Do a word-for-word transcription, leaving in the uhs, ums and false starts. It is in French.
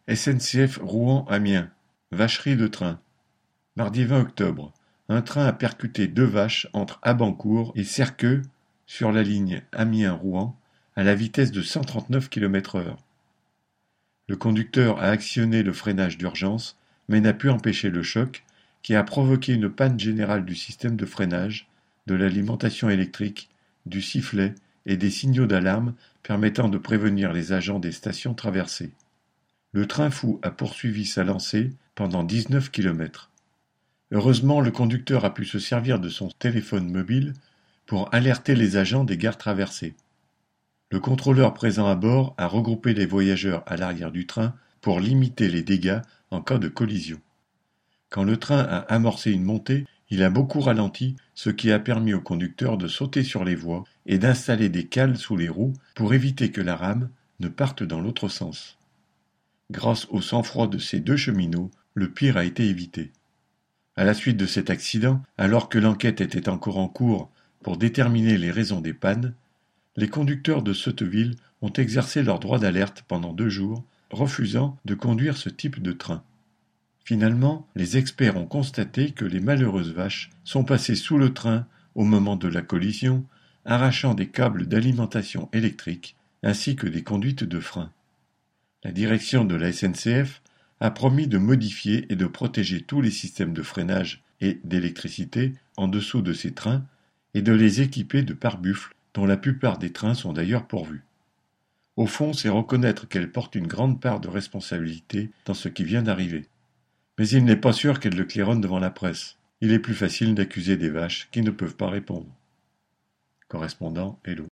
S N C F Rouen-Amiens. Vacherie de train. Mardi vingt octobre. Un train a percuté deux vaches entre Abancourt et Serqueux sur la ligne Amiens-Rouen à la vitesse de cent trente-neuf kilomètres heure. Le conducteur a actionné le freinage d'urgence mais n'a pu empêcher le choc qui a provoqué une panne générale du système de freinage, de l'alimentation électrique, du sifflet et des signaux d'alarme permettant de prévenir les agents des stations traversées. Le train fou a poursuivi sa lancée pendant dix-neuf kilomètres. Heureusement, le conducteur a pu se servir de son téléphone mobile pour alerter les agents des gares traversées. Le contrôleur présent à bord a regroupé les voyageurs à l'arrière du train pour limiter les dégâts en cas de collision. Quand le train a amorcé une montée, il a beaucoup ralenti, ce qui a permis au conducteur de sauter sur les voies et d'installer des cales sous les roues pour éviter que la rame ne parte dans l'autre sens. Grâce au sang-froid de ces deux cheminots, le pire a été évité. À la suite de cet accident, alors que l'enquête était encore en cours pour déterminer les raisons des pannes, les conducteurs de Sotteville ont exercé leur droit d'alerte pendant deux jours, refusant de conduire ce type de train. Finalement, les experts ont constaté que les malheureuses vaches sont passées sous le train au moment de la collision, arrachant des câbles d'alimentation électrique ainsi que des conduites de frein. La direction de la S N C F a promis de modifier et de protéger tous les systèmes de freinage et d'électricité en dessous de ces trains et de les équiper de pare-buffles dont la plupart des trains sont d'ailleurs pourvus. Au fond, c'est reconnaître qu'elle porte une grande part de responsabilité dans ce qui vient d'arriver. Mais il n'est pas sûr qu'elle le claironne devant la presse. Il est plus facile d'accuser des vaches qui ne peuvent pas répondre. Correspondant Hello.